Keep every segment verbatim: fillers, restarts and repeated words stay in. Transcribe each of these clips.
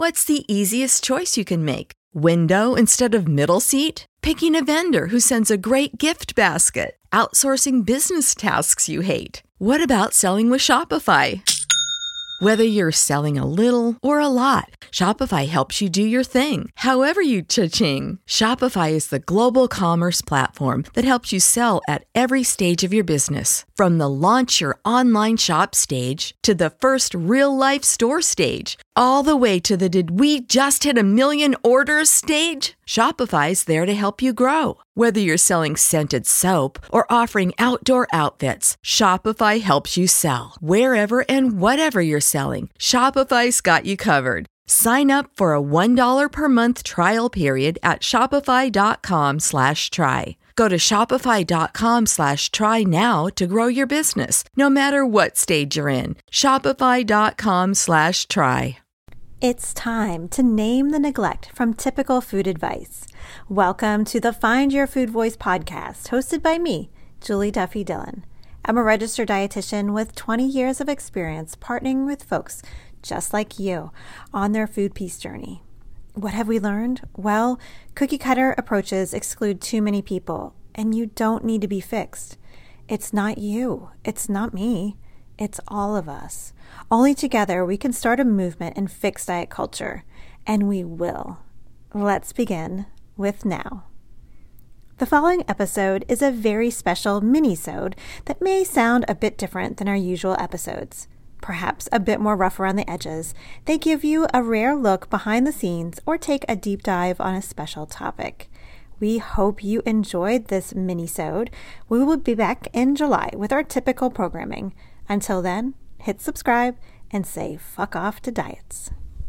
What's the easiest choice you can make? Window instead of middle seat? Picking a vendor who sends a great gift basket? Outsourcing business tasks you hate? What about selling with Shopify? Whether you're selling a little or a lot, Shopify helps you do your thing, however you cha-ching. Shopify is the global commerce platform that helps you sell at every stage of your business. From the launch your online shop stage to the first real-life store stage, all the way to the did we just hit a million orders stage. Shopify's there to help you grow. Whether you're selling scented soap or offering outdoor outfits, Shopify helps you sell. Wherever and whatever you're selling, Shopify's got you covered. Sign up for a one dollar per month trial period at shopify.com slash try. Go to shopify.com slash try now to grow your business, no matter what stage you're in. Shopify.com slash try. It's time to name the neglect from typical food advice. Welcome to the Find Your Food Voice podcast, hosted by me, Julie Duffy Dillon. I'm a registered dietitian with twenty years of experience partnering with folks just like you on their food peace journey. What have we learned? Well, cookie cutter approaches exclude too many people, and you don't need to be fixed. It's not you. It's not me. It's all of us. Only together we can start a movement and fix diet culture, and we will. Let's begin with now. The following episode is a very special mini-sode that may sound a bit different than our usual episodes. Perhaps a bit more rough around the edges. They give you a rare look behind the scenes or take a deep dive on a special topic. We hope you enjoyed this mini-sode. We will be back in July with our typical programming. Until then, hit subscribe and say fuck off to diets.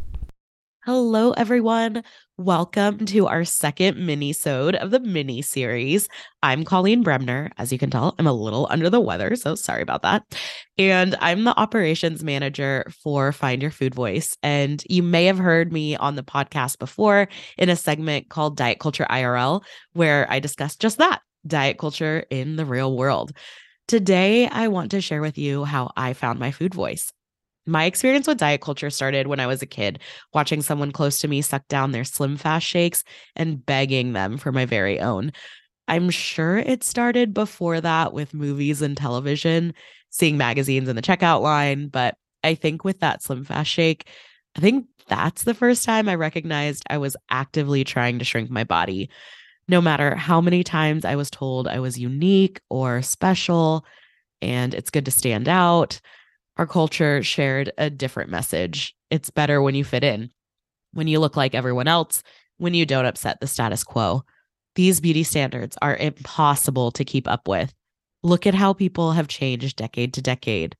Hello, everyone. Welcome to our second mini-sode of the mini-series. I'm Colleen Bremner. As you can tell, I'm a little under the weather, so sorry about that. And I'm the operations manager for Find Your Food Voice. And you may have heard me on the podcast before in a segment called Diet Culture I R L, where I discussed just that, diet culture in the real world. Today, I want to share with you how I found my food voice. My experience with diet culture started when I was a kid, watching someone close to me suck down their Slim Fast shakes and begging them for my very own. I'm sure it started before that with movies and television, seeing magazines in the checkout line, but I think with that Slim Fast shake, I think that's the first time I recognized I was actively trying to shrink my body. No matter how many times I was told I was unique or special and it's good to stand out, our culture shared a different message. It's better when you fit in, when you look like everyone else, when you don't upset the status quo. These beauty standards are impossible to keep up with. Look at how people have changed decade to decade.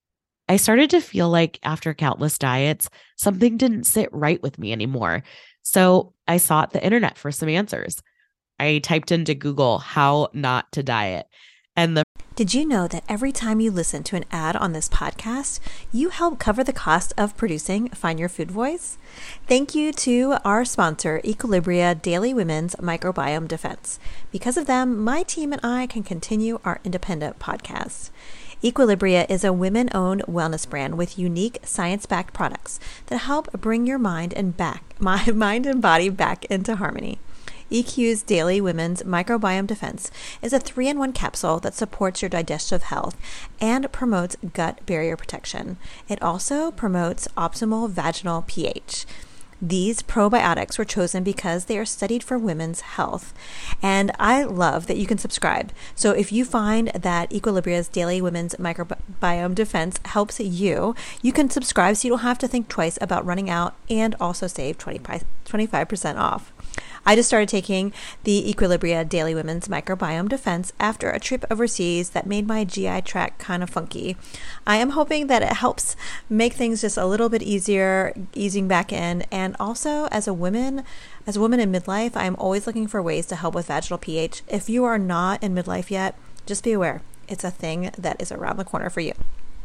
I started to feel like after countless diets, something didn't sit right with me anymore. So I sought the internet for some answers. I typed into Google, how not to diet. And the Did you know that every time you listen to an ad on this podcast, you help cover the cost of producing Find Your Food Voice? Thank you to our sponsor, Equilibria Daily Women's Microbiome Defense. Because of them, my team and I can continue our independent podcast. Equilibria is a women-owned wellness brand with unique science-backed products that help bring your mind and back, my mind and body back into harmony. E Q's Daily Women's Microbiome Defense is a three in one capsule that supports your digestive health and promotes gut barrier protection. It also promotes optimal vaginal pH. These probiotics were chosen because they are studied for women's health. And I love that you can subscribe. So if you find that Equilibria's Daily Women's Microbiome Defense helps you, you can subscribe so you don't have to think twice about running out and also save twenty-five percent off. I just started taking the Equilibria Daily Women's Microbiome Defense after a trip overseas that made my G I tract kind of funky. I am hoping that it helps make things just a little bit easier, easing back in. And also as a woman, as a woman in midlife, I'm always looking for ways to help with vaginal pH. If you are not in midlife yet, just be aware. It's a thing that is around the corner for you.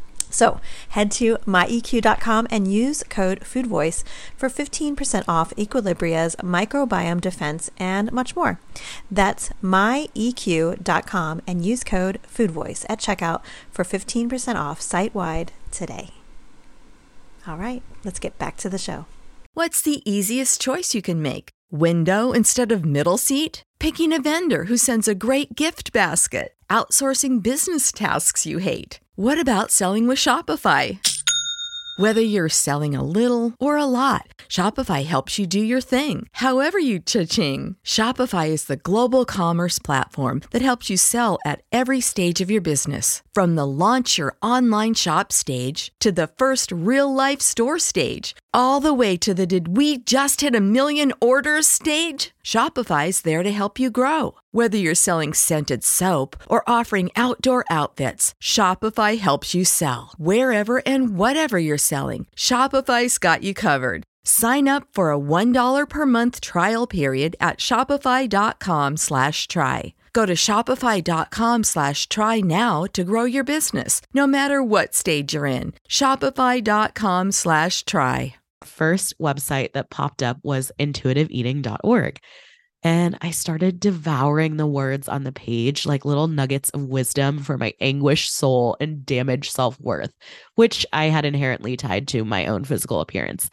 So head to my E Q dot com and use code FOODVOICE for fifteen percent off Equilibria's Microbiome Defense and much more. That's my E Q dot com and use code FOODVOICE at checkout for fifteen percent off site-wide today. All right, let's get back to the show. What's the easiest choice you can make? Window instead of middle seat? Picking a vendor who sends a great gift basket? Outsourcing business tasks you hate? What about selling with Shopify? Whether you're selling a little or a lot, Shopify helps you do your thing, however you cha-ching. Shopify is the global commerce platform that helps you sell at every stage of your business. From the launch your online shop stage to the first real-life store stage, all the way to the did we just hit a million orders stage. Shopify's there to help you grow. Whether you're selling scented soap or offering outdoor outfits, Shopify helps you sell. Wherever and whatever you're selling, Shopify's got you covered. Sign up for a one dollar per month trial period at shopify.com slash try. Go to shopify.com slash try now to grow your business, no matter what stage you're in. Shopify.com slash try. First website that popped up was intuitive eating dot org. And I started devouring the words on the page like little nuggets of wisdom for my anguished soul and damaged self-worth, which I had inherently tied to my own physical appearance.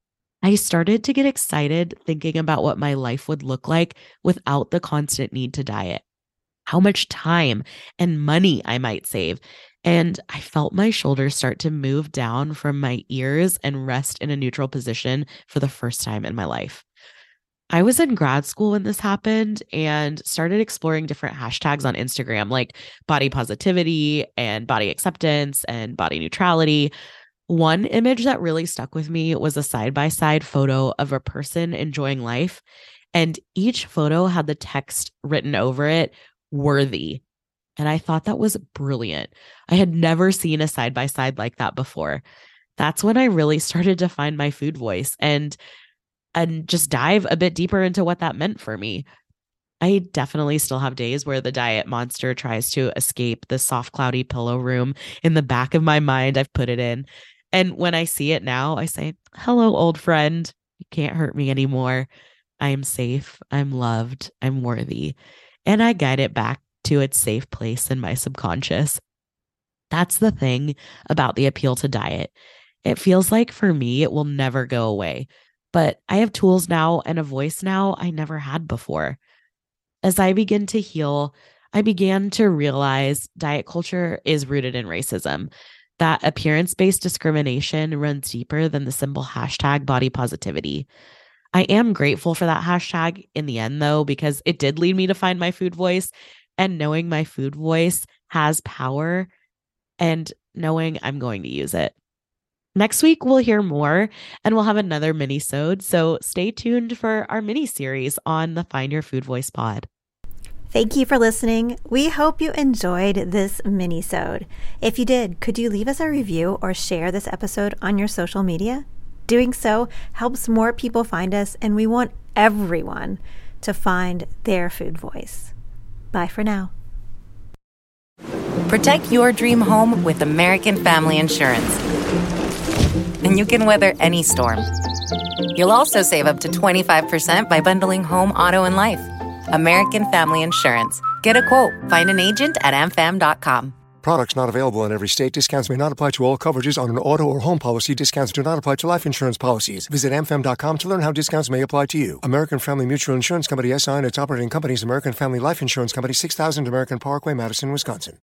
I started to get excited thinking about what my life would look like without the constant need to diet, how much time and money I might save. And I felt my shoulders start to move down from my ears and rest in a neutral position for the first time in my life. I was in grad school when this happened and started exploring different hashtags on Instagram, like body positivity and body acceptance and body neutrality. One image that really stuck with me was a side-by-side photo of a person enjoying life, and each photo had the text written over it, worthy. And I thought that was brilliant. I had never seen a side-by-side like that before. That's when I really started to find my food voice and and just dive a bit deeper into what that meant for me. I definitely still have days where the diet monster tries to escape the soft, cloudy pillow room in the back of my mind I've put it in. And when I see it now, I say, hello, old friend. You can't hurt me anymore. I am safe. I'm loved. I'm worthy. And I guide it back to its safe place in my subconscious. That's the thing about the appeal to diet. It feels like for me, it will never go away. But I have tools now and a voice now I never had before. As I begin to heal, I began to realize diet culture is rooted in racism, that appearance-based discrimination runs deeper than the simple hashtag body positivity. I am grateful for that hashtag in the end, though, because it did lead me to find my food voice, and knowing my food voice has power and knowing I'm going to use it. Next week, we'll hear more and we'll have another mini-sode. So stay tuned for our mini-series on the Find Your Food Voice pod. Thank you for listening. We hope you enjoyed this mini-sode. If you did, could you leave us a review or share this episode on your social media? Doing so helps more people find us, and we want everyone to find their food voice. Bye for now. Protect your dream home with American Family Insurance. And you can weather any storm. You'll also save up to twenty-five percent by bundling home, auto, and life. American Family Insurance. Get a quote. Find an agent at a m fam dot com. Products not available in every state. Discounts may not apply to all coverages on an auto or home policy. Discounts do not apply to life insurance policies. Visit a m fam dot com to learn how discounts may apply to you. American Family Mutual Insurance Company S I and its operating companies, American Family Life Insurance Company, six thousand American Parkway, Madison, Wisconsin.